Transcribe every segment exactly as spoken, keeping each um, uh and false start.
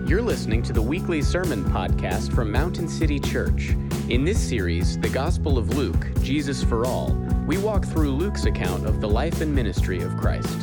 You're listening to the weekly sermon podcast from Mountain City Church. In this series, The Gospel of Luke, Jesus for All, we walk through Luke's account of the life and ministry of Christ.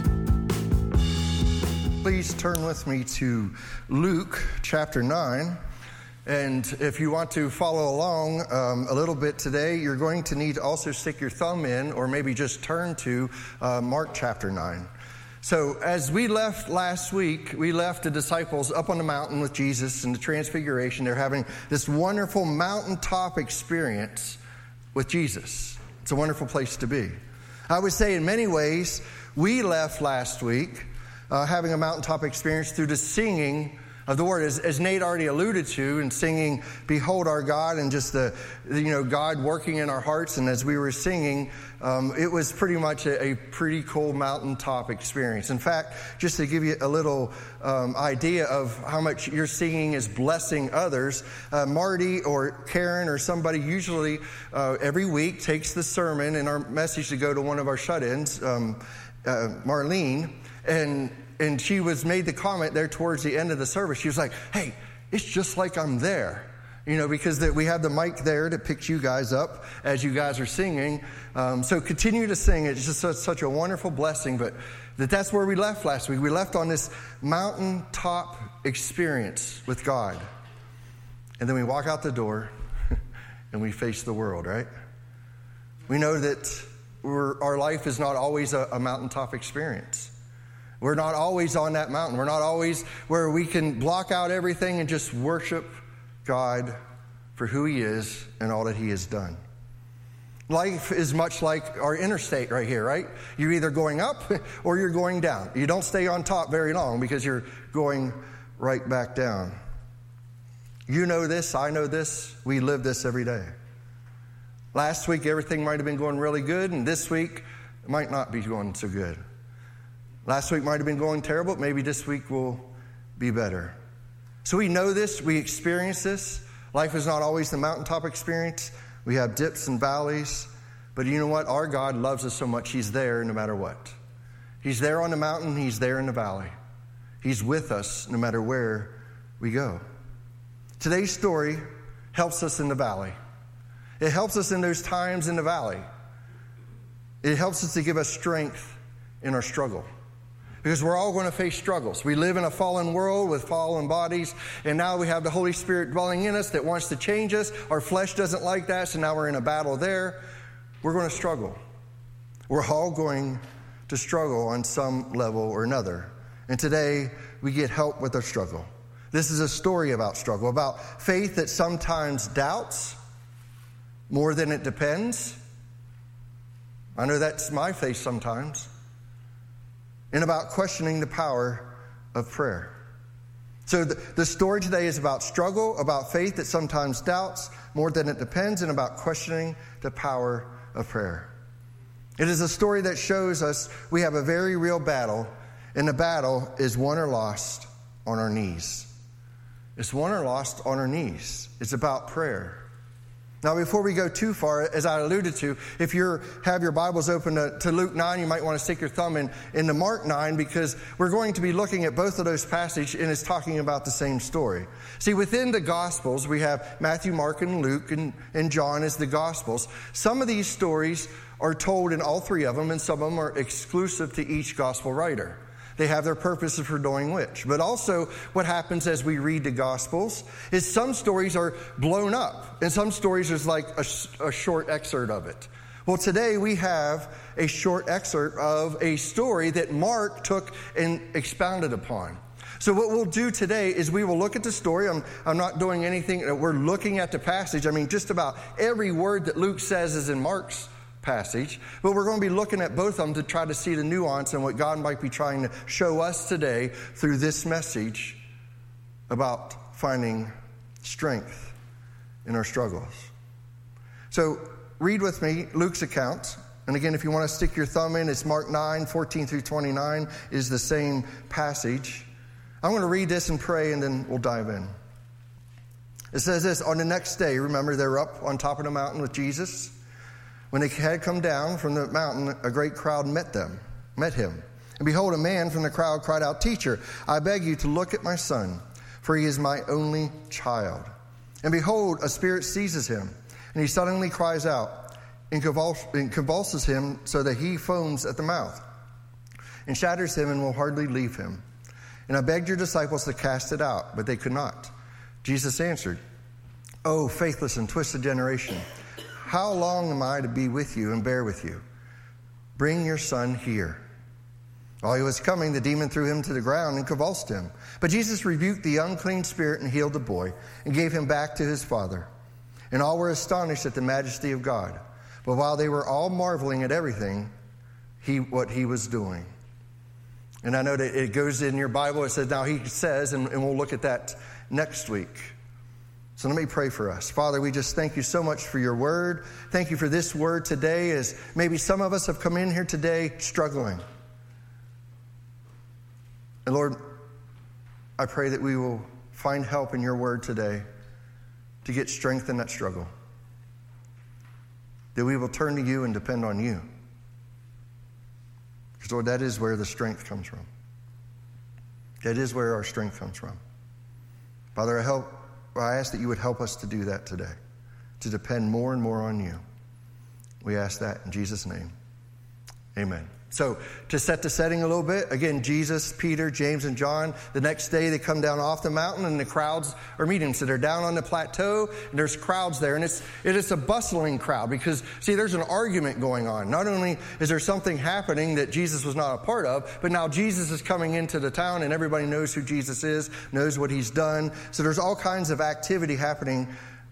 Please turn with me to Luke chapter nine. And if you want to follow along um, a little bit today, you're going to need to also stick your thumb in or maybe just turn to uh, Mark chapter nine. So as we left last week, we left the disciples up on the mountain with Jesus in the Transfiguration. They're having this wonderful mountaintop experience with Jesus. It's a wonderful place to be. I would say in many ways, we left last week uh, having a mountaintop experience through the singing of the word, as, as Nate already alluded to, and singing "Behold Our God" and just the, the you know God working in our hearts. And as we were singing, um, it was pretty much a, a pretty cool mountaintop experience. In fact, just to give you a little um, idea of how much your singing is blessing others, uh, Marty or Karen or somebody usually uh, every week takes the sermon and our message to go to one of our shut-ins, um, uh, Marlene, and. And she was made the comment there towards the end of the service. She was like, "Hey, it's just like I'm there." You know, because the, we have the mic there to pick you guys up as you guys are singing. Um, so continue to sing. It's just such, such a wonderful blessing. But that that's where we left last week. We left on this mountaintop experience with God. And then we walk out the door and we face the world, right? We know that we're, our life is not always a, a mountaintop experience. We're not always on that mountain. We're not always where we can block out everything and just worship God for who He is and all that He has done. Life is much like our interstate right here, right? You're either going up or you're going down. You don't stay on top very long because you're going right back down. You know this, I know this, we live this every day. Last week everything might have been going really good, and this week it might not be going so good. Last week might have been going terrible, but maybe this week will be better. So we know this, we experience this. Life is not always the mountaintop experience. We have dips and valleys. But you know what? Our God loves us so much, He's there no matter what. He's there on the mountain, He's there in the valley. He's with us no matter where we go. Today's story helps us in the valley. It helps us in those times in the valley. It helps us to give us strength in our struggle. Because we're all going to face struggles. We live in a fallen world with fallen bodies, and now we have the Holy Spirit dwelling in us that wants to change us. Our flesh doesn't like that, so now we're in a battle there. We're going to struggle. We're all going to struggle on some level or another. And today, we get help with our struggle. This is a story about struggle, about faith that sometimes doubts more than it depends. I know that's my faith sometimes. And about questioning the power of prayer. So the, the story today is about struggle, about faith that sometimes doubts more than it depends, and about questioning the power of prayer. It is a story that shows us we have a very real battle, and the battle is won or lost on our knees. It's won or lost on our knees. It's about prayer. Now, before we go too far, as I alluded to, if you have your Bibles open to, to Luke nine, you might want to stick your thumb in, into Mark nine, because we're going to be looking at both of those passages, and it's talking about the same story. See, within the Gospels, we have Matthew, Mark, and Luke, and, and John as the Gospels. Some of these stories are told in all three of them, and some of them are exclusive to each Gospel writer. They have their purposes for doing which. But also what happens as we read the Gospels is some stories are blown up. And some stories is like a, a short excerpt of it. Well, today we have a short excerpt of a story that Mark took and expounded upon. So what we'll do today is we will look at the story. I'm, I'm not doing anything. We're looking at the passage. I mean, just about every word that Luke says is in Mark's passage, but we're going to be looking at both of them to try to see the nuance and what God might be trying to show us today through this message about finding strength in our struggles. So read with me Luke's account. And again, if you want to stick your thumb in, it's Mark nine, fourteen through twenty-nine is the same passage. I'm going to read this and pray, and then we'll dive in. It says this: on the next day, remember, they're up on top of the mountain with Jesus. When they had come down from the mountain, a great crowd met them, met him. And behold, a man from the crowd cried out, "Teacher, I beg you to look at my son. for he is my only child. And behold, a spirit seizes him, and he suddenly cries out and, convuls- and convulses him so that he foams at the mouth and shatters him and will hardly leave him. And I begged your disciples to cast it out, but they could not. Jesus answered, O faithless and twisted generation, how long am I to be with you and bear with you? Bring your son here. While he was coming, the demon threw him to the ground and convulsed him. But Jesus rebuked the unclean spirit and healed the boy and gave him back to his father. And all were astonished at the majesty of God. But while they were all marveling at everything, he what he was doing. And I know that it goes in your Bible. It says, now he says, and, and we'll look at that next week. So let me pray for us. Father, we just thank you so much for your word. Thank you for this word today, as maybe some of us have come in here today struggling. And Lord, I pray that we will find help in your word today to get strength in that struggle. That we will turn to you and depend on you. Because Lord, that is where the strength comes from. That is where our strength comes from. Father, I help I ask that you would help us to do that today, to depend more and more on you. We ask that in Jesus' name. Amen. So to set the setting a little bit, again, Jesus, Peter, James, and John, the next day they come down off the mountain and the crowds are meeting. So they're down on the plateau and there's crowds there. And it's it is a bustling crowd because, see, there's an argument going on. Not only is there something happening that Jesus was not a part of, but now Jesus is coming into the town and everybody knows who Jesus is, knows what he's done. So there's all kinds of activity happening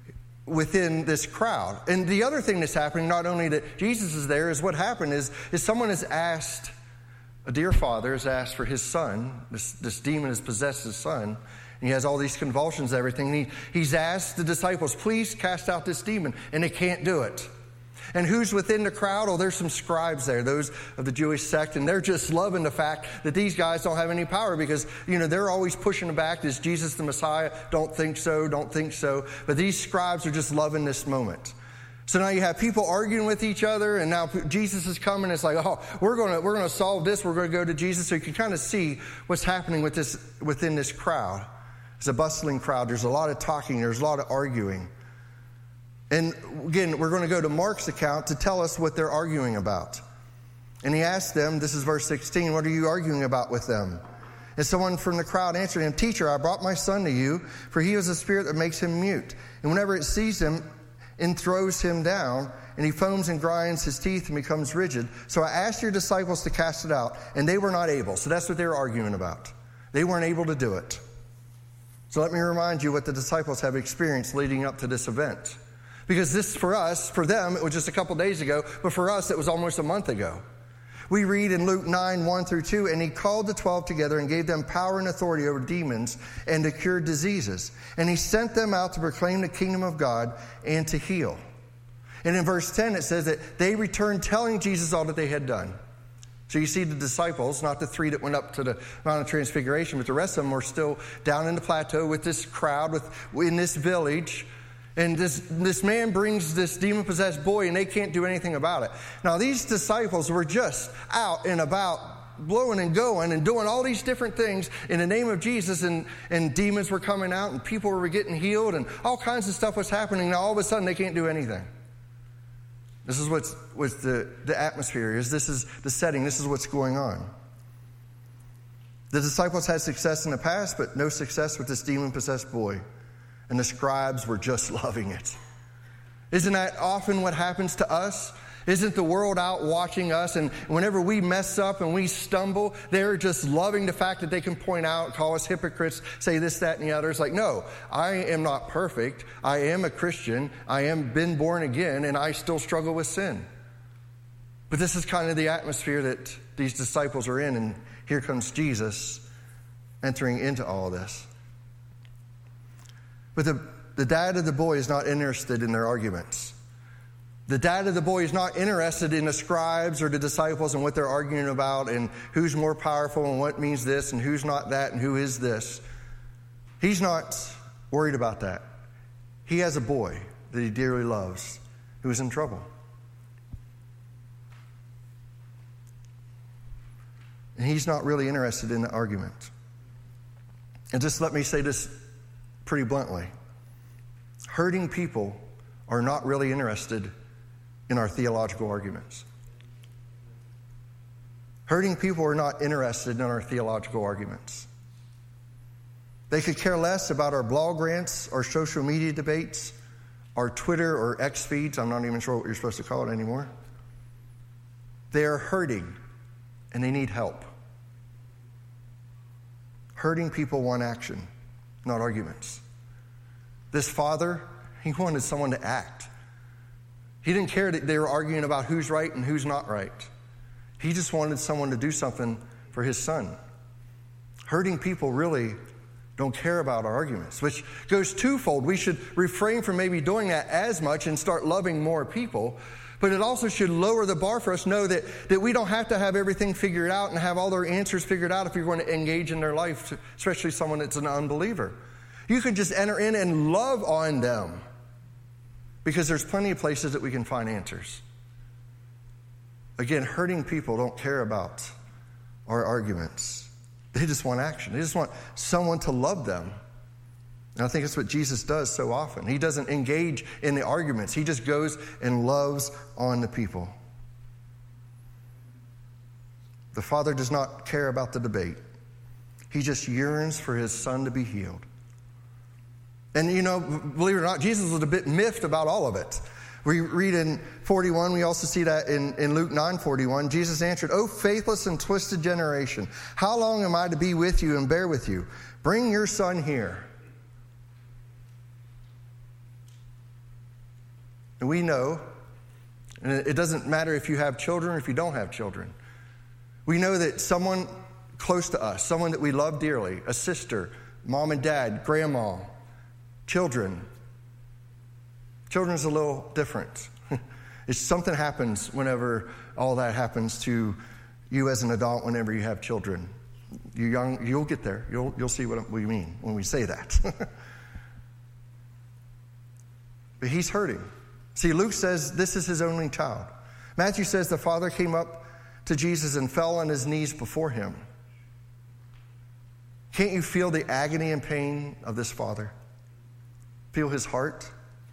within this crowd. And the other thing that's happening, not only that Jesus is there, is what happened is, is someone has asked, a dear father has asked for his son. This, this demon has possessed his son. And he has all these convulsions and everything. And he, he's asked the disciples, please cast out this demon. And they can't do it. And who's within the crowd? Oh, there's some scribes there, those of the Jewish sect, and they're just loving the fact that these guys don't have any power because, you know, they're always pushing back. Is Jesus the Messiah? Don't think so, don't think so. But these scribes are just loving this moment. So now you have people arguing with each other, and now Jesus is coming. It's like, oh, we're going to we're going to solve this. We're going to go to Jesus. So you can kind of see what's happening with this within this crowd. It's a bustling crowd. There's a lot of talking. There's a lot of arguing. And again, we're going to go to Mark's account to tell us what they're arguing about. And he asked them, this is verse sixteen, what are you arguing about with them? And someone from the crowd answered him, Teacher, I brought my son to you, for he is a spirit that makes him mute. And whenever it sees him, it throws him down, and he foams and grinds his teeth and becomes rigid. So I asked your disciples to cast it out, and they were not able. So that's what they were arguing about. They weren't able to do it. So let me remind you what the disciples have experienced leading up to this event. Because this, for us, for them, it was just a couple days ago, but for us, it was almost a month ago. We read in Luke nine, one through two, and he called the twelve together and gave them power and authority over demons and to cure diseases. And he sent them out to proclaim the kingdom of God and to heal. And in verse ten, it says that they returned telling Jesus all that they had done. So you see the disciples, not the three that went up to the Mount of Transfiguration, but the rest of them were still down in the plateau with this crowd, with in this village. And this, this man brings this demon-possessed boy, and they can't do anything about it. Now, these disciples were just out and about, blowing and going and doing all these different things in the name of Jesus, and, and demons were coming out, and people were getting healed, and all kinds of stuff was happening. Now, all of a sudden, they can't do anything. This is what's, what's the, the atmosphere is. This is the setting. This is what's going on. The disciples had success in the past, but no success with this demon-possessed boy. And the scribes were just loving it. Isn't that often what happens to us? Isn't the world out watching us? And whenever we mess up and we stumble, they're just loving the fact that they can point out, call us hypocrites, say this, that, and the other. It's like, no, I am not perfect. I am a Christian. I am been born again, and I still struggle with sin. But this is kind of the atmosphere that these disciples are in, and here comes Jesus entering into all of this. But the, the dad of the boy is not interested in their arguments. The dad of the boy is not interested in the scribes or the disciples and what they're arguing about and who's more powerful and what means this and who's not that and who is this. He's not worried about that. He has a boy that he dearly loves who is in trouble. And he's not really interested in the argument. And just let me say this pretty bluntly. Hurting people are not really interested in our theological arguments. Hurting people are not interested in our theological arguments. They could care less about our blog rants, our social media debates, our Twitter or X feeds. I'm not even sure what you're supposed to call it anymore. They are hurting, and they need help. Hurting people want action, not arguments. This father, he wanted someone to act. He didn't care that they were arguing about who's right and who's not right. He just wanted someone to do something for his son. Hurting people really don't care about our arguments, which goes twofold. We should refrain from maybe doing that as much and start loving more people. But it also should lower the bar for us, know that, that we don't have to have everything figured out and have all their answers figured out if you're going to engage in their life, especially someone that's an unbeliever. You can just enter in and love on them because there's plenty of places that we can find answers. Again, hurting people don't care about our arguments. They just want action. They just want someone to love them. And I think that's what Jesus does so often. He doesn't engage in the arguments. He just goes and loves on the people. The Father does not care about the debate. He just yearns for his son to be healed. And, you know, believe it or not, Jesus was a bit miffed about all of it. We read in forty-one, we also see that in, in Luke nine forty-one, Jesus answered, "O faithless and twisted generation, how long am I to be with you and bear with you? Bring your son here." And we know, and it doesn't matter if you have children or if you don't have children, we know that someone close to us, someone that we love dearly, a sister, mom and dad, grandma, children. Children's a little different. It's something happens whenever all that happens to you as an adult whenever you have children. You're young, you'll get there. You'll, you'll see what we mean when we say that. But he's hurting. See, Luke says this is his only child. Matthew says the father came up to Jesus and fell on his knees before him. Can't you feel the agony and pain of this father? Feel his heart?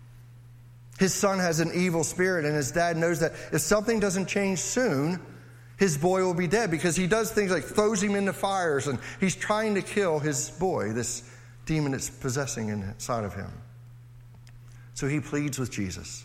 His son has an evil spirit, and his dad knows that if something doesn't change soon, his boy will be dead, because he does things like throws him into fires, and he's trying to kill his boy, this demon that's possessing inside of him. So he pleads with Jesus.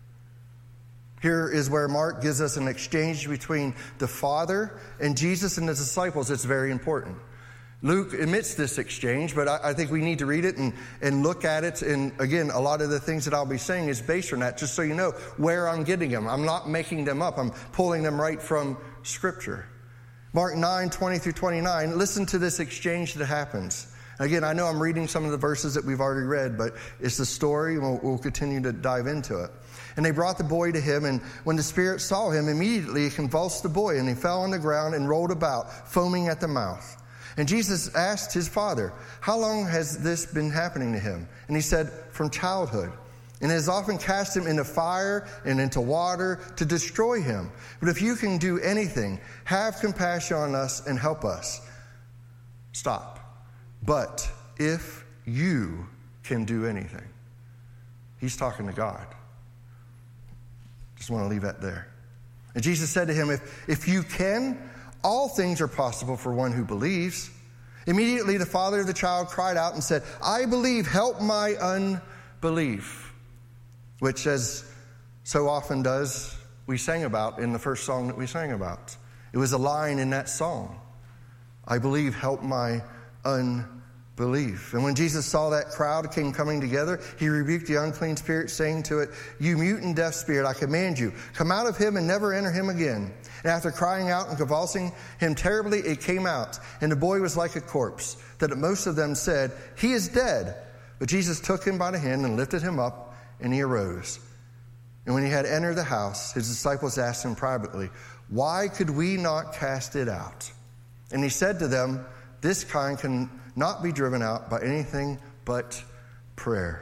Here is where Mark gives us an exchange between the Father and Jesus and the disciples. It's very important. Luke omits this exchange, but I, I think we need to read it and, and look at it. And again, a lot of the things that I'll be saying is based on that, just so you know where I'm getting them. I'm not making them up. I'm pulling them right from Scripture. Mark nine, twenty through twenty-nine, listen to this exchange that happens. Again, I know I'm reading some of the verses that we've already read, but it's the story, and we'll, we'll continue to dive into it. And they brought the boy to him, and when the spirit saw him, immediately he convulsed the boy, and he fell on the ground and rolled about, foaming at the mouth. And Jesus asked his father, "How long has this been happening to him?" And he said, "From childhood. And has often cast him into fire and into water to destroy him. But if you can do anything, have compassion on us and help us." Stop. But if you can do anything. He's talking to God. Just want to leave that there. And Jesus said to him, if, if you can, all things are possible for one who believes. Immediately the father of the child cried out and said, "I believe, help my unbelief." Which, as so often does, we sang about in the first song that we sang about. It was a line in that song. "I believe, help my unbelief." And when Jesus saw that crowd came coming together, he rebuked the unclean spirit, saying to it, "You mute and deaf spirit, I command you, come out of him and never enter him again." And after crying out and convulsing him terribly, it came out, and the boy was like a corpse, that most of them said, "He is dead." But Jesus took him by the hand and lifted him up, and he arose. And when he had entered the house, his disciples asked him privately, "Why could we not cast it out?" And he said to them, "This kind can not be driven out by anything but prayer."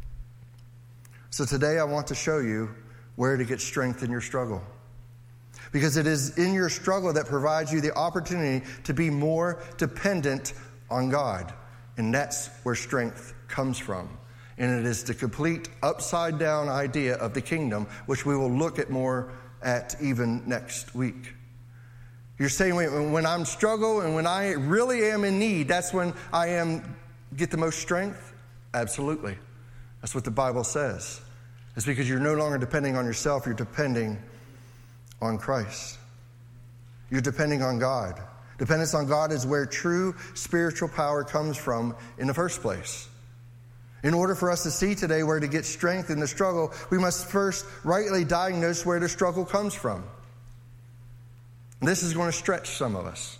So today I want to show you where to get strength in your struggle. Because it is in your struggle that provides you the opportunity to be more dependent on God. And that's where strength comes from. And it is the complete upside down idea of the kingdom, which we will look at more at even next week. You're saying, wait, when I'm struggle and when I really am in need, that's when I am get the most strength? Absolutely. That's what the Bible says. It's because you're no longer depending on yourself, you're depending on Christ. You're depending on God. Dependence on God is where true spiritual power comes from in the first place. In order for us to see today where to get strength in the struggle, we must first rightly diagnose where the struggle comes from. This is going to stretch some of us.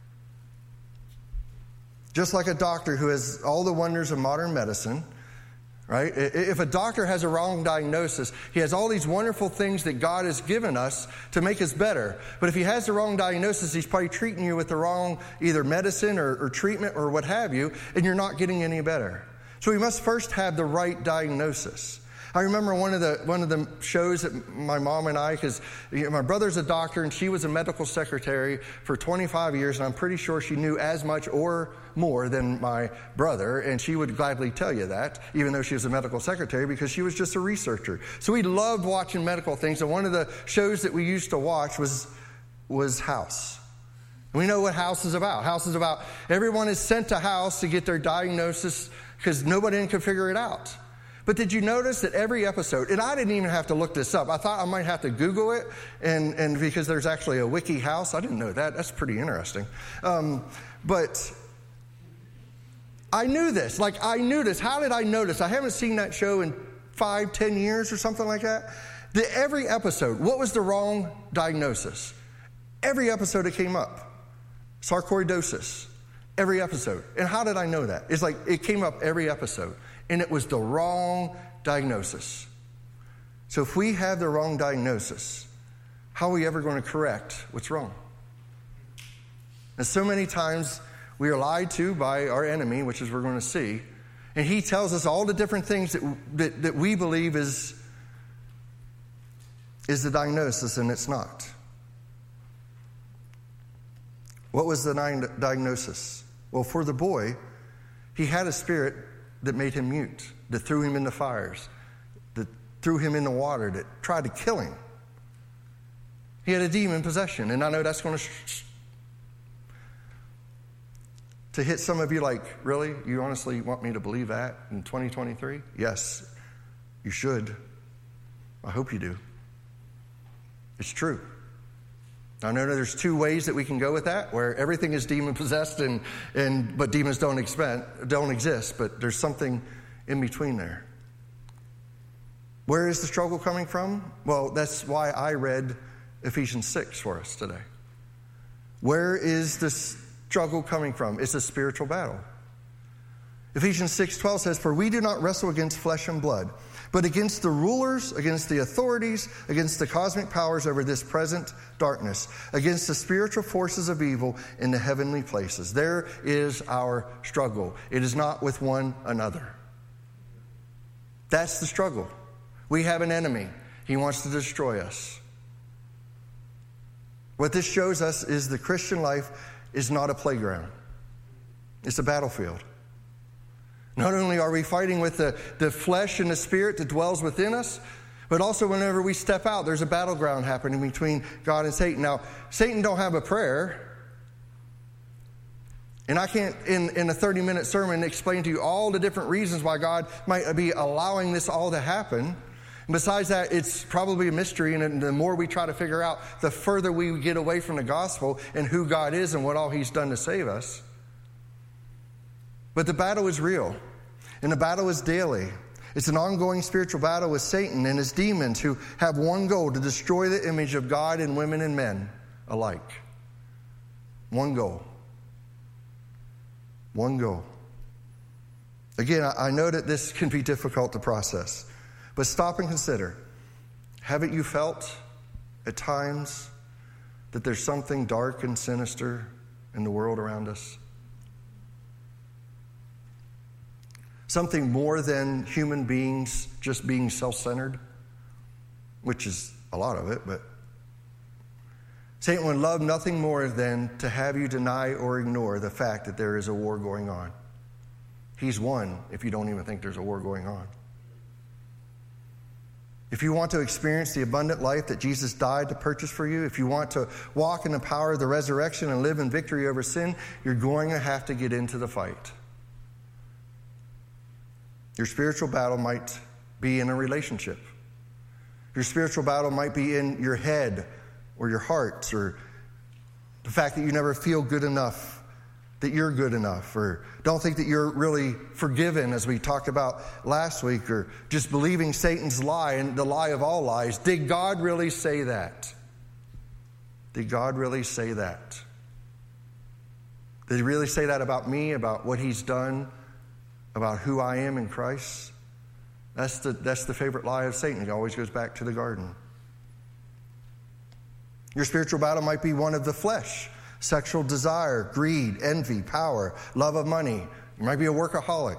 Just like a doctor who has all the wonders of modern medicine, right? If a doctor has a wrong diagnosis, he has all these wonderful things that God has given us to make us better. But if he has the wrong diagnosis, he's probably treating you with the wrong either medicine or, or treatment or what have you, and you're not getting any better. So we must first have the right diagnosis. I remember one of the one of the shows that my mom and I, because you know, my brother's a doctor and she was a medical secretary for twenty-five years, and I'm pretty sure she knew as much or more than my brother, and she would gladly tell you that, even though she was a medical secretary, because she was just a researcher. So we loved watching medical things, and one of the shows that we used to watch was was House. We know what House is about. House is about everyone is sent to House to get their diagnosis because nobody can figure it out. But did you notice that every episode, and I didn't even have to look this up. I thought I might have to Google it, and, and because there's actually a wiki House. I didn't know that. That's pretty interesting. Um, but I knew this. Like, I knew this. How did I know this? I haven't seen that show in five, ten years or something like that. The, every episode, what was the wrong diagnosis? Every episode it came up. Sarcoidosis. Every episode. And how did I know that? It's like it came up every episode. And it was the wrong diagnosis. So if we have the wrong diagnosis, how are we ever going to correct what's wrong? And so many times we are lied to by our enemy, which is we're going to see. And he tells us all the different things that, that, that we believe is, is the diagnosis, and it's not. What was the diagnosis? Well, for the boy, he had a spirit that made him mute, that threw him in the fires, that threw him in the water, that tried to kill him. He had a demon possession, and I know that's going to sh- to hit some of you like, really? You honestly want me to believe that in twenty twenty-three? Yes, you should. I hope you do. It's true. I know there's two ways that we can go with that, where everything is demon-possessed, and, and but demons don't, expect, don't exist, but there's something in between there. Where is the struggle coming from? Well, that's why I read Ephesians six for us today. Where is the struggle coming from? It's a spiritual battle. Ephesians six twelve says, "For we do not wrestle against flesh and blood, but against the rulers, against the authorities, against the cosmic powers over this present darkness, against the spiritual forces of evil in the heavenly places." There is our struggle. It is not with one another. That's the struggle. We have an enemy. He wants to destroy us. What this shows us is the Christian life is not a playground. It's a battlefield. Not only are we fighting with the, the flesh and the spirit that dwells within us, but also whenever we step out, there's a battleground happening between God and Satan. Now, Satan don't have a prayer. And I can't, in, in a thirty-minute sermon, explain to you all the different reasons why God might be allowing this all to happen. And besides that, it's probably a mystery, and the more we try to figure out, the further we get away from the gospel and who God is and what all he's done to save us. But the battle is real, and the battle is daily. It's an ongoing spiritual battle with Satan and his demons who have one goal: to destroy the image of God in women and men alike. One goal. One goal. Again, I know that this can be difficult to process, but stop and consider. Haven't you felt at times that there's something dark and sinister in the world around us? Something more than human beings just being self-centered, which is a lot of it, but Satan would love nothing more than to have you deny or ignore the fact that there is a war going on. He's won if you don't even think there's a war going on. If you want to experience the abundant life that Jesus died to purchase for you, if you want to walk in the power of the resurrection and live in victory over sin, you're going to have to get into the fight. Your spiritual battle might be in a relationship. Your spiritual battle might be in your head or your heart, or the fact that you never feel good enough, that you're good enough, or don't think that you're really forgiven, as we talked about last week, or just believing Satan's lie and the lie of all lies. Did God really say that? Did God really say that? Did he really say that about me, about what he's done, about who I am in Christ? That's the, that's the favorite lie of Satan. It always goes back to the garden. Your spiritual battle might be one of the flesh. Sexual desire, greed, envy, power, love of money. You might be a workaholic.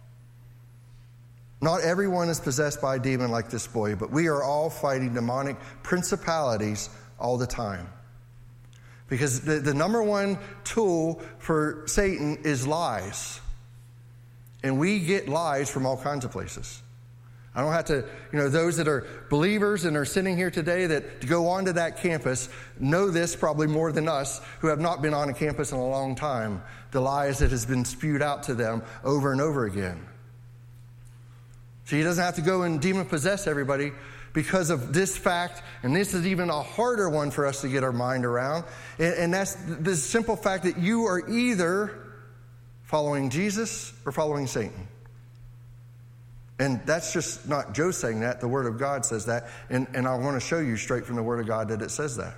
Not everyone is possessed by a demon like this boy, but we are all fighting demonic principalities all the time. Because the, the number one tool for Satan is lies. And we get lies from all kinds of places. I don't have to, you know, those that are believers and are sitting here today that go onto that campus know this probably more than us who have not been on a campus in a long time, the lies that has been spewed out to them over and over again. So he doesn't have to go and demon-possess everybody because of this fact, and this is even a harder one for us to get our mind around, and, and that's the simple fact that you are either following Jesus or following Satan. And that's just not Joe saying that. The Word of God says that. And, and I want to show you straight from the Word of God that it says that.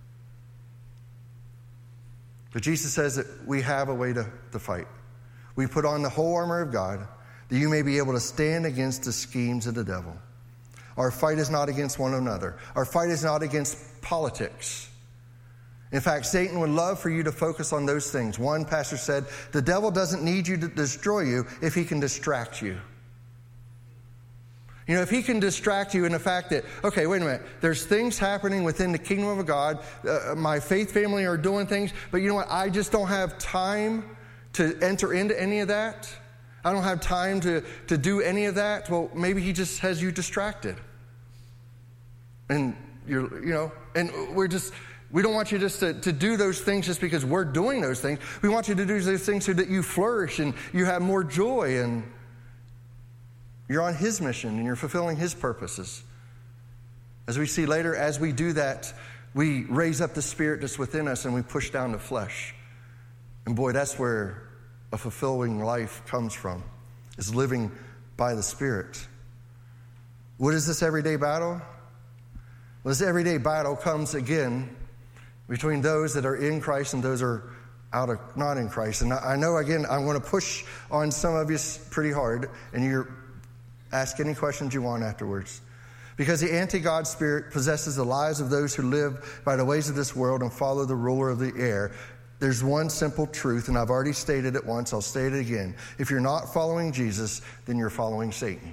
But Jesus says that we have a way to, to fight. We put on the whole armor of God that you may be able to stand against the schemes of the devil. Our fight is not against one another. Our fight is not against politics. In fact, Satan would love for you to focus on those things. One pastor said, the devil doesn't need you to destroy you if he can distract you. You know, if he can distract you in the fact that, okay, wait a minute, there's things happening within the kingdom of God. Uh, my faith family are doing things, but you know what? I just don't have time to enter into any of that. I don't have time to, to do any of that. Well, maybe he just has you distracted. And you're, you know, and we're just, we don't want you just to, to do those things just because we're doing those things. We want you to do those things so that you flourish and you have more joy and you're on his mission and you're fulfilling his purposes. As we see later, as we do that, we raise up the spirit that's within us and we push down the flesh. And boy, that's where a fulfilling life comes from, is living by the Spirit. What is this everyday battle? Well, this everyday battle comes again between those that are in Christ and those that are out of not in Christ. And I know, again, I'm going to push on some of you pretty hard, and you're ask any questions you want afterwards. Because the anti-God spirit possesses the lives of those who live by the ways of this world and follow the ruler of the air. There's one simple truth, and I've already stated it once, I'll state it again. If you're not following Jesus, then you're following Satan.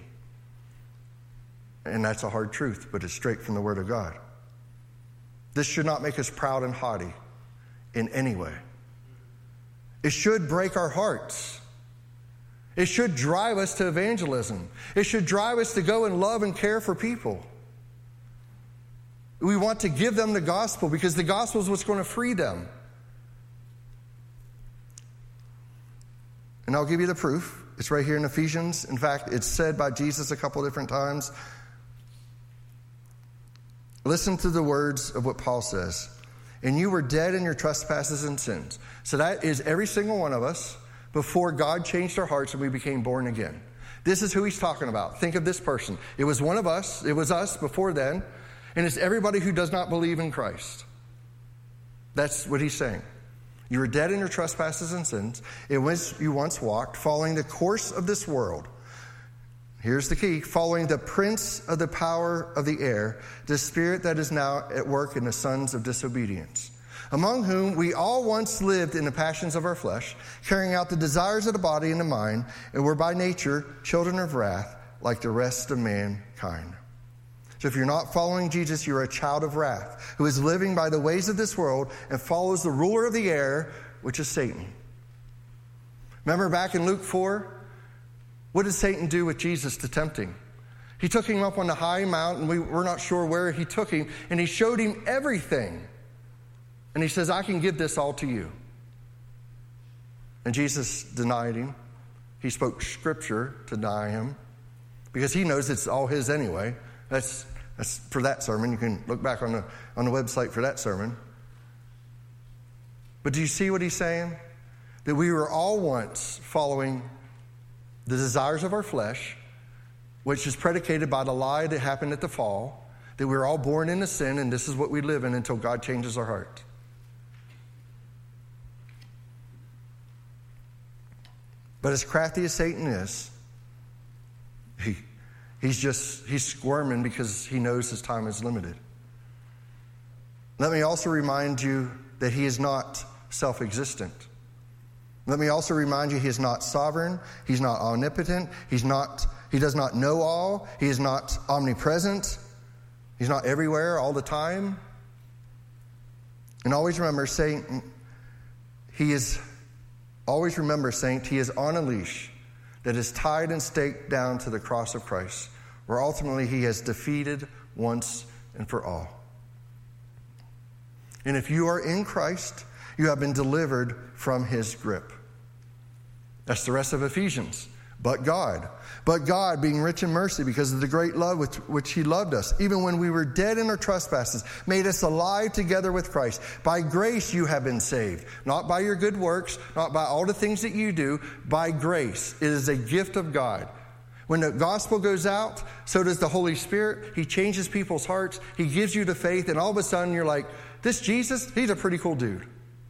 And that's a hard truth, but it's straight from the Word of God. This should not make us proud and haughty in any way. It should break our hearts. It should drive us to evangelism. It should drive us to go and love and care for people. We want to give them the gospel because the gospel is what's going to free them. And I'll give you the proof. It's right here in Ephesians. In fact, it's said by Jesus a couple different times. Listen to the words of what Paul says. And you were dead in your trespasses and sins. So that is every single one of us before God changed our hearts and we became born again. This is who he's talking about. Think of this person. It was one of us. It was us before then. And it's everybody who does not believe in Christ. That's what he's saying. You were dead in your trespasses and sins. It was you once walked, following the course of this world. Here's the key. Following the prince of the power of the air, the spirit that is now at work in the sons of disobedience, among whom we all once lived in the passions of our flesh, carrying out the desires of the body and the mind, and were by nature children of wrath, like the rest of mankind. So if you're not following Jesus, you're a child of wrath, who is living by the ways of this world and follows the ruler of the air, which is Satan. Remember back in Luke four, What did Satan do with Jesus to tempt him? He took him up on the high mountain. We, we're not sure where he took him. And he showed him everything. And he says, I can give this all to you. And Jesus denied him. He spoke scripture to deny him because he knows it's all his anyway. That's, that's for that sermon. You can look back on the, on the website for that sermon. But do you see what he's saying? That we were all once following the desires of our flesh, which is predicated by the lie that happened at the fall, that we were all born into sin, and this is what we live in until God changes our heart. But as crafty as Satan is, he, he's just, he's squirming because he knows his time is limited. Let me also remind you that he is not self-existent. Let me also remind you he is not sovereign, he's not omnipotent, he's not, he does not know all, he is not omnipresent, he's not everywhere all the time. And always remember, Satan, he is, always remember, Saint, he is on a leash that is tied and staked down to the cross of Christ, where ultimately he has defeated once and for all. And if you are in Christ, you have been delivered from his grip. That's the rest of Ephesians. But God. But God, being rich in mercy because of the great love with which he loved us, even when we were dead in our trespasses, made us alive together with Christ. By grace you have been saved. Not by your good works, not by all the things that you do. By grace. It is a gift of God. When the gospel goes out, so does the Holy Spirit. He changes people's hearts. He gives you the faith, and all of a sudden you're like, this Jesus, he's a pretty cool dude.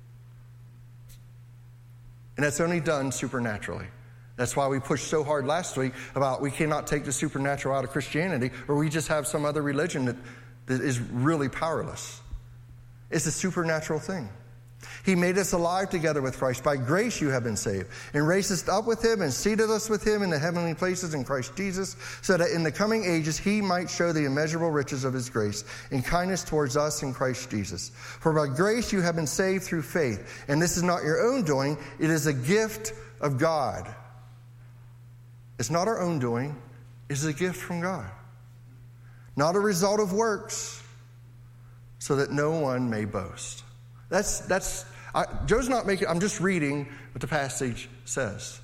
And that's only done supernaturally. That's why we pushed so hard last week about we cannot take the supernatural out of Christianity, or we just have some other religion that, that is really powerless. It's a supernatural thing. He made us alive together with Christ. By grace you have been saved, and raised us up with him and seated us with him in the heavenly places in Christ Jesus, so that in the coming ages he might show the immeasurable riches of his grace and kindness towards us in Christ Jesus. For by grace you have been saved through faith, and this is not your own doing, it is a gift of God. It's not our own doing, it's a gift from God. Not a result of works, so that no one may boast. That's, that's, I, Joe's not making, I'm just reading what the passage says.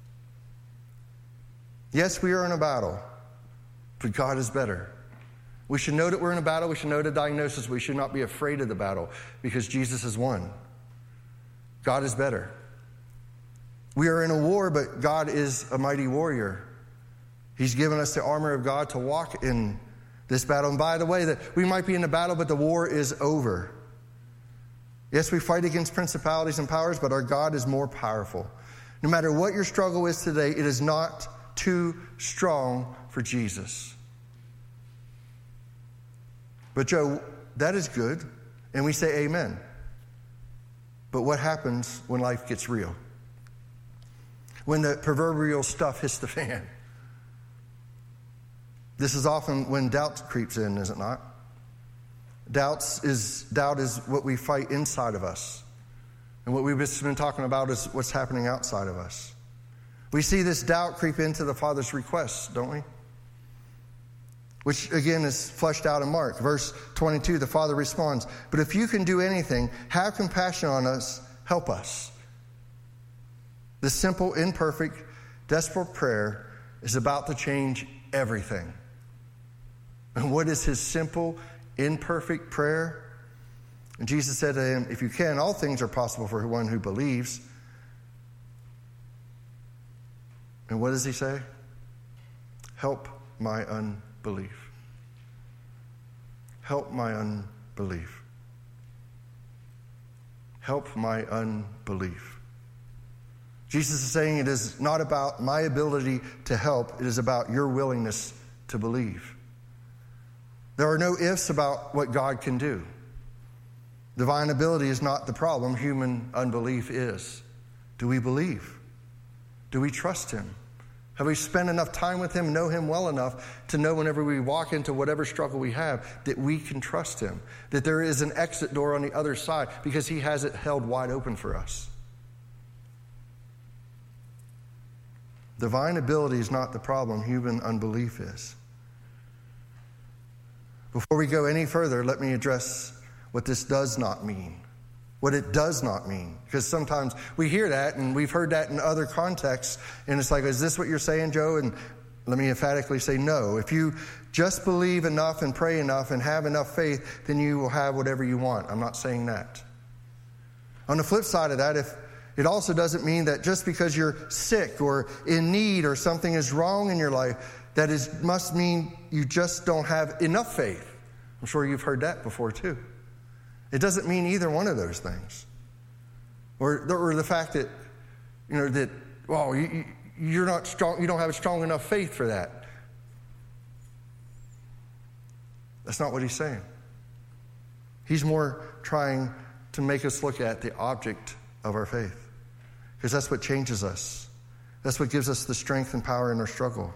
Yes, we are in a battle, but God is better. We should know that we're in a battle. We should know the diagnosis. We should not be afraid of the battle because Jesus has won. God is better. We are in a war, but God is a mighty warrior. He's given us the armor of God to walk in this battle. And by the way, that we might be in a battle, but the war is over. Yes, we fight against principalities and powers, but our God is more powerful. No matter what your struggle is today, it is not too strong for Jesus. But Joe, that is good, and we say amen. But what happens when life gets real? When the proverbial stuff hits the fan? This is often when doubt creeps in, is it not? Doubts is, doubt is what we fight inside of us. And what we've just been talking about is what's happening outside of us. We see this doubt creep into the Father's requests, don't we? Which, again, is fleshed out in Mark. Verse twenty-two, the Father responds, "But if you can do anything, have compassion on us, help us." This simple, imperfect, desperate prayer is about to change everything. And what is his simple, imperfect prayer? And Jesus said to him, "If you can, all things are possible for one who believes." And what does he say? Help my unbelief. Help my unbelief. Help my unbelief. Jesus is saying it is not about my ability to help, it is about your willingness to believe. There are no ifs about what God can do. Divine ability is not the problem, human unbelief is. Do we believe? Do we trust him? Have we spent enough time with him, know him well enough to know whenever we walk into whatever struggle we have that we can trust him, that there is an exit door on the other side because he has it held wide open for us? Divine ability is not the problem. Human unbelief is. Before we go any further, let me address what this does not mean. What it does not mean. Because sometimes we hear that, and we've heard that in other contexts, and it's like, is this what you're saying, Joe? And let me emphatically say no. If you just believe enough and pray enough and have enough faith, then you will have whatever you want. I'm not saying that. On the flip side of that, if it also doesn't mean that just because you're sick or in need or something is wrong in your life, that is must mean you just don't have enough faith. I'm sure you've heard that before too. It doesn't mean either one of those things. Or, or the fact that, you know, that, well, you, you're not strong, you don't have a strong enough faith for that. That's not what he's saying. He's more trying to make us look at the object of our faith. Because that's what changes us. That's what gives us the strength and power in our struggle.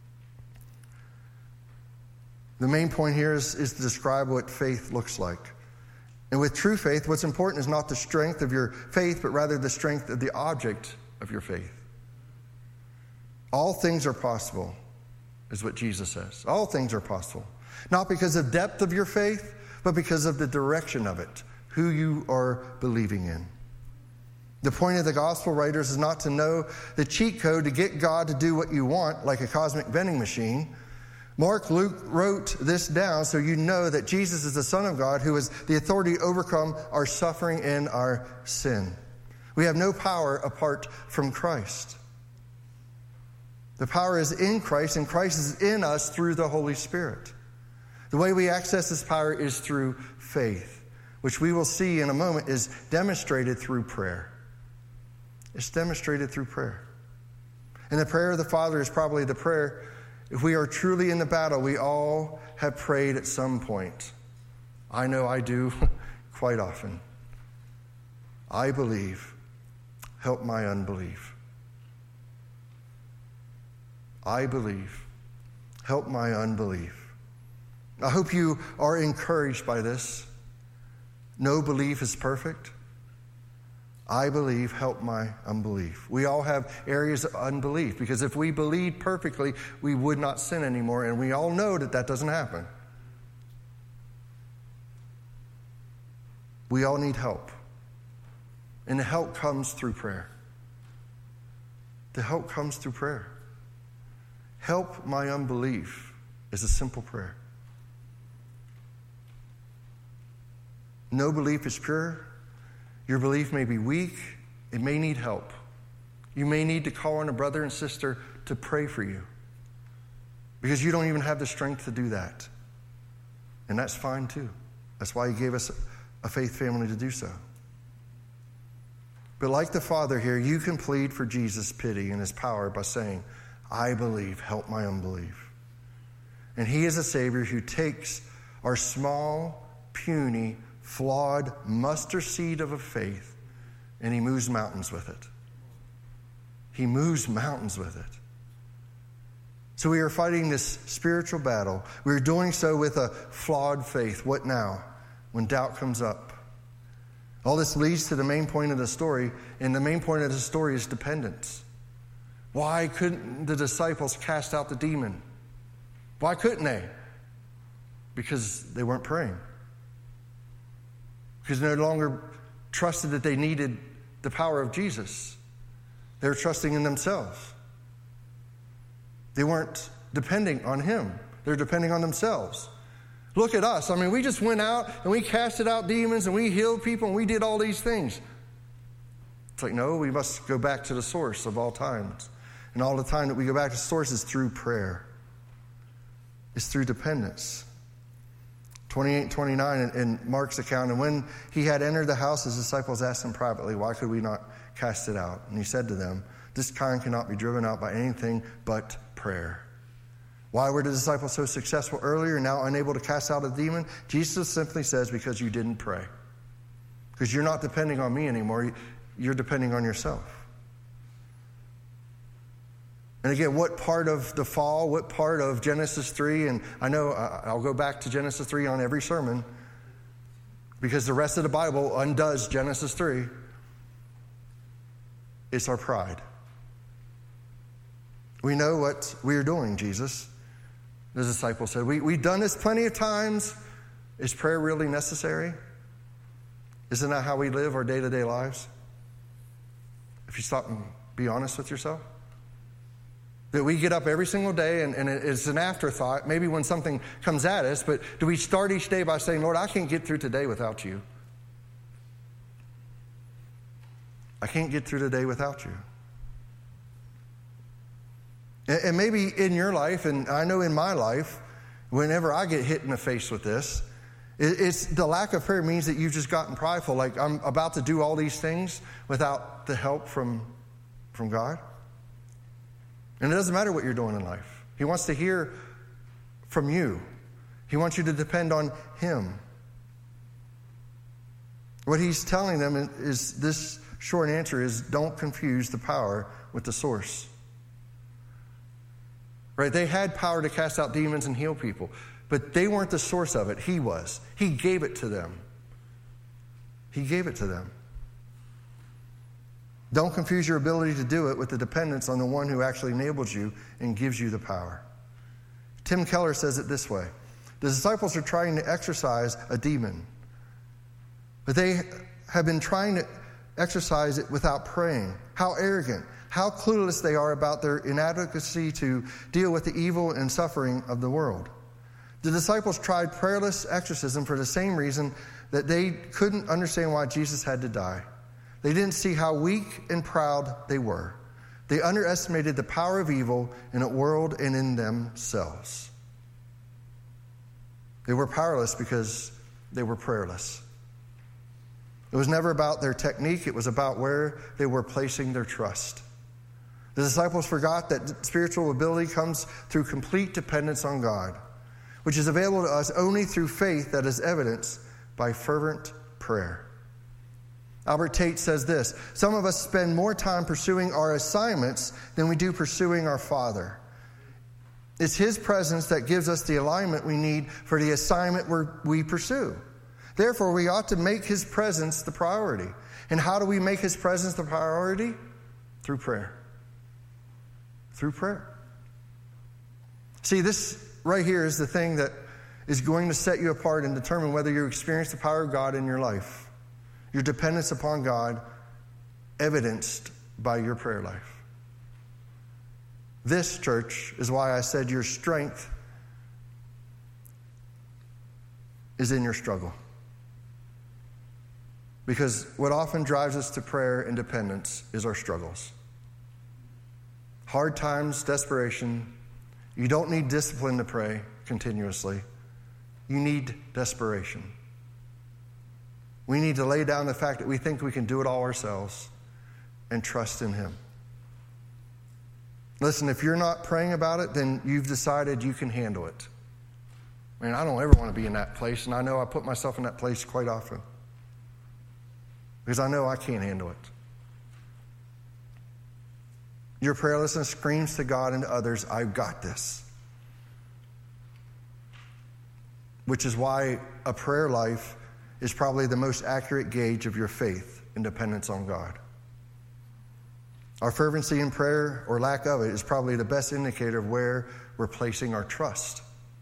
The main point here is, is to describe what faith looks like. And with true faith, what's important is not the strength of your faith, but rather the strength of the object of your faith. All things are possible, is what Jesus says. All things are possible. Not because of depth of your faith, but because of the direction of it, who you are believing in. The point of the gospel writers is not to know the cheat code to get God to do what you want, like a cosmic vending machine. Mark Luke wrote this down so you know that Jesus is the Son of God who has the authority to overcome our suffering and our sin. We have no power apart from Christ. The power is in Christ, and Christ is in us through the Holy Spirit. The way we access this power is through faith, which we will see in a moment is demonstrated through prayer. It's demonstrated through prayer. And the prayer of the Father is probably the prayer, if we are truly in the battle, we all have prayed at some point. I know I do quite often. I believe. Help my unbelief. I believe. Help my unbelief. I hope you are encouraged by this. No belief is perfect. I believe, help my unbelief. We all have areas of unbelief because if we believed perfectly, we would not sin anymore, and we all know that that doesn't happen. We all need help, and the help comes through prayer. The help comes through prayer. Help my unbelief is a simple prayer. No belief is pure. Your belief may be weak. It may need help. You may need to call on a brother and sister to pray for you because you don't even have the strength to do that. And that's fine too. That's why he gave us a faith family to do so. But like the Father here, you can plead for Jesus' pity and his power by saying, I believe, help my unbelief. And he is a Savior who takes our small, puny, flawed mustard seed of a faith, and he moves mountains with it. He moves mountains with it. So we are fighting this spiritual battle. We are doing so with a flawed faith. What now? When doubt comes up. All this leads to the main point of the story, and the main point of the story is dependence. Why couldn't the disciples cast out the demon? Why couldn't they? Because they weren't praying. Because they no longer trusted that they needed the power of Jesus. They were trusting in themselves. They weren't depending on him. They're depending on themselves. Look at us. I mean, we just went out and we casted out demons and we healed people and we did all these things. It's like, no, we must go back to the source of all times. And all the time that we go back to the source is through prayer. It's through dependence. twenty-eight and twenty-nine in, in Mark's account, and when he had entered the house, his disciples asked him privately, why could we not cast it out? And he said to them, this kind cannot be driven out by anything but prayer. Why were the disciples so successful earlier and now unable to cast out a demon? Jesus simply says, because you didn't pray. Because you're not depending on me anymore. You're depending on yourself. And again, what part of the fall, what part of Genesis three, and I know I'll go back to Genesis three on every sermon because the rest of the Bible undoes Genesis three. It's our pride. We know what we are doing, Jesus. The disciples said, we, we've done this plenty of times. Is prayer really necessary? Isn't that how we live our day-to-day lives? If you stop and be honest with yourself. That we get up every single day and, and it's an afterthought, maybe when something comes at us, but do we start each day by saying, Lord, I can't get through today without you. I can't get through today without you. And, and maybe in your life, and I know in my life, whenever I get hit in the face with this, it, it's the lack of prayer means that you've just gotten prideful, like I'm about to do all these things without the help from, from God. And it doesn't matter what you're doing in life. He wants to hear from you. He wants you to depend on him. What he's telling them is, this short answer is, don't confuse the power with the source. Right? They had power to cast out demons and heal people, but they weren't the source of it. He was. He gave it to them. He gave it to them. Don't confuse your ability to do it with the dependence on the one who actually enables you and gives you the power. Tim Keller says it this way. The disciples are trying to exorcise a demon, but they have been trying to exorcise it without praying. How arrogant, how clueless they are about their inadequacy to deal with the evil and suffering of the world. The disciples tried prayerless exorcism for the same reason that they couldn't understand why Jesus had to die. They didn't see how weak and proud they were. They underestimated the power of evil in a world and in themselves. They were powerless because they were prayerless. It was never about their technique. It was about where they were placing their trust. The disciples forgot that spiritual ability comes through complete dependence on God, which is available to us only through faith that is evidenced by fervent prayer. Albert Tate says this, some of us spend more time pursuing our assignments than we do pursuing our Father. It's his presence that gives us the alignment we need for the assignment we're, we pursue. Therefore, we ought to make his presence the priority. And how do we make his presence the priority? Through prayer. Through prayer. See, this right here is the thing that is going to set you apart and determine whether you experience the power of God in your life. Your dependence upon God evidenced by your prayer life. This, church, is why I said your strength is in your struggle. Because what often drives us to prayer and dependence is our struggles. Hard times, desperation. You don't need discipline to pray continuously. You need desperation. We need to lay down the fact that we think we can do it all ourselves and trust in him. Listen, if you're not praying about it, then you've decided you can handle it. Man, I don't ever want to be in that place, and I know I put myself in that place quite often because I know I can't handle it. Your prayerlessness screams to God and to others, I've got this. Which is why a prayer life is probably the most accurate gauge of your faith and dependence on God. Our fervency in prayer, or lack of it, is probably the best indicator of where we're placing our trust.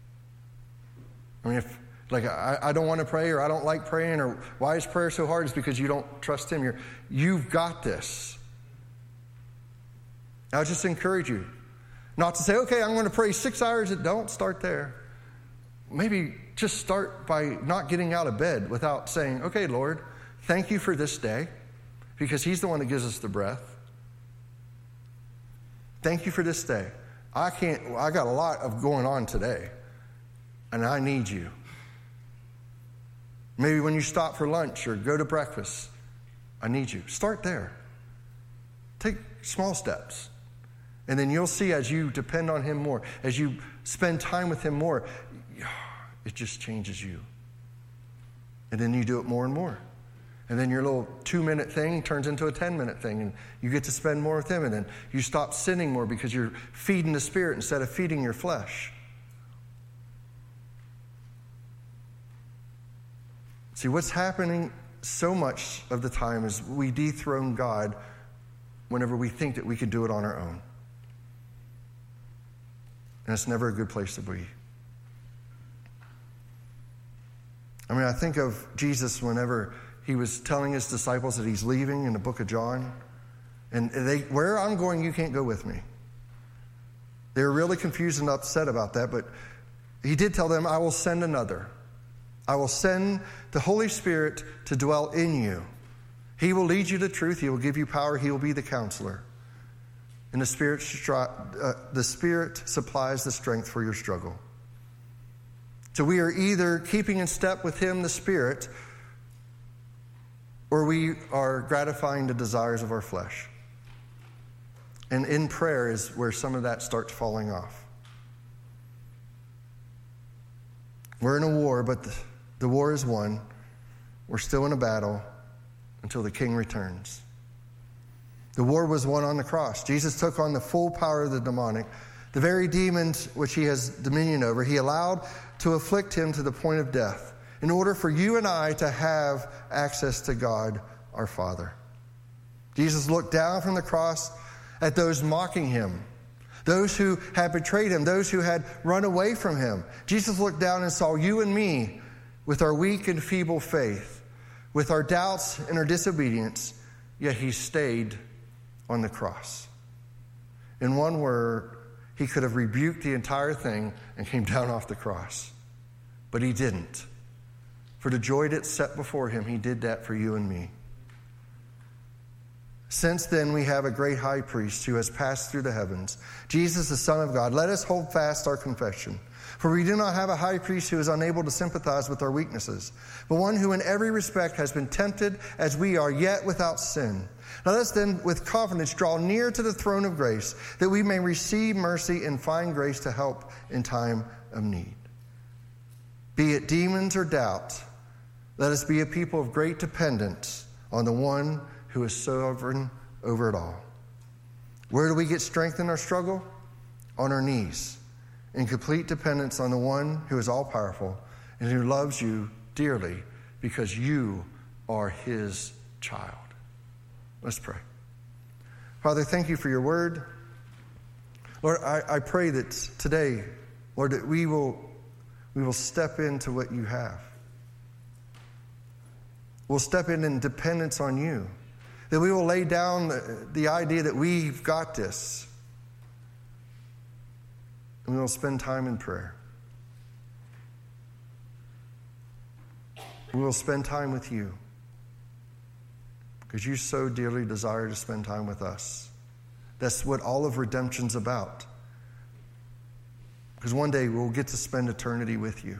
I mean, if, like, I, I don't want to pray, or I don't like praying, or why is prayer so hard? It's because you don't trust him. You're, you've got this. I would just encourage you not to say, okay, I'm going to pray six hours. Don't start there. Maybe just start by not getting out of bed without saying, okay, Lord, thank you for this day, because he's the one that gives us the breath. Thank you for this day. I can't, I got a lot of going on today, and I need you. Maybe when you stop for lunch or go to breakfast, I need you. Start there. Take small steps. And then you'll see as you depend on him more, as you spend time with him more, it just changes you. And then you do it more and more. And then your little two-minute thing turns into a ten-minute thing, and you get to spend more with him, and then you stop sinning more because you're feeding the Spirit instead of feeding your flesh. See, what's happening so much of the time is we dethrone God whenever we think that we can do it on our own. And it's never a good place to be. I mean, I think of Jesus whenever he was telling his disciples that he's leaving in the book of John. And they, where I'm going, you can't go with me. They were really confused and upset about that, but he did tell them, I will send another. I will send the Holy Spirit to dwell in you. He will lead you to truth. He will give you power. He will be the counselor. And the Spirit, uh, the Spirit supplies the strength for your struggle. So we are either keeping in step with him, the Spirit, or we are gratifying the desires of our flesh. And in prayer is where some of that starts falling off. We're in a war, but the, the war is won. We're still in a battle until the King returns. The war was won on the cross. Jesus took on the full power of the demonic, the very demons which he has dominion over. He allowed to afflict him to the point of death in order for you and I to have access to God, our Father. Jesus looked down from the cross at those mocking him, those who had betrayed him, those who had run away from him. Jesus looked down and saw you and me with our weak and feeble faith, with our doubts and our disobedience, yet he stayed on the cross. In one word, he could have rebuked the entire thing and came down off the cross. But he didn't. For the joy that's set before him, he did that for you and me. Since then, we have a great high priest who has passed through the heavens, Jesus, the Son of God. Let us hold fast our confession. For we do not have a high priest who is unable to sympathize with our weaknesses, but one who in every respect has been tempted as we are, yet without sin. Let us then with confidence draw near to the throne of grace, that we may receive mercy and find grace to help in time of need. Be it demons or doubt, let us be a people of great dependence on the one who is sovereign over it all. Where do we get strength in our struggle? On our knees, in complete dependence on the one who is all-powerful and who loves you dearly because you are his child. Let's pray. Father, thank you for your word. Lord, I, I pray that today, Lord, that we will, we will step into what you have. We'll step in in dependence on you. That we will lay down the, the idea that we've got this. And we will spend time in prayer. We will spend time with you. Because you so dearly desire to spend time with us. That's what all of redemption's about. Because one day we'll get to spend eternity with you.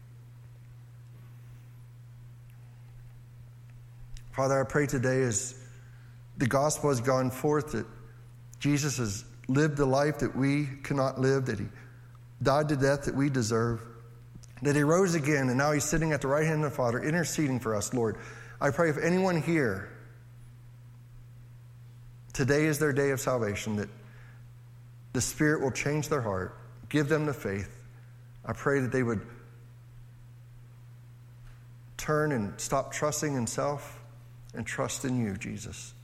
Father, I pray today as the gospel has gone forth that Jesus has lived the life that we cannot live, that he died the death that we deserve, that he rose again, and now he's sitting at the right hand of the Father, interceding for us, Lord. I pray if anyone here, today is their day of salvation, that the Spirit will change their heart, give them the faith. I pray that they would turn and stop trusting in self and trust in you, Jesus.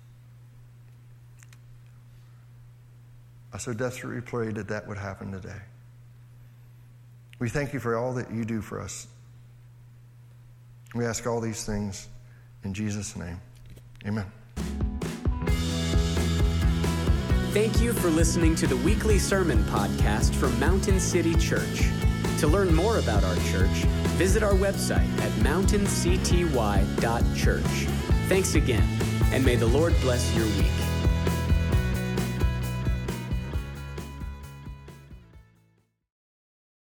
I so desperately pray that that would happen today. We thank you for all that you do for us. We ask all these things in Jesus' name. Amen. Thank you for listening to the weekly sermon podcast from Mountain City Church. To learn more about our church, visit our website at mountain c t y dot church. Thanks again, and may the Lord bless your week.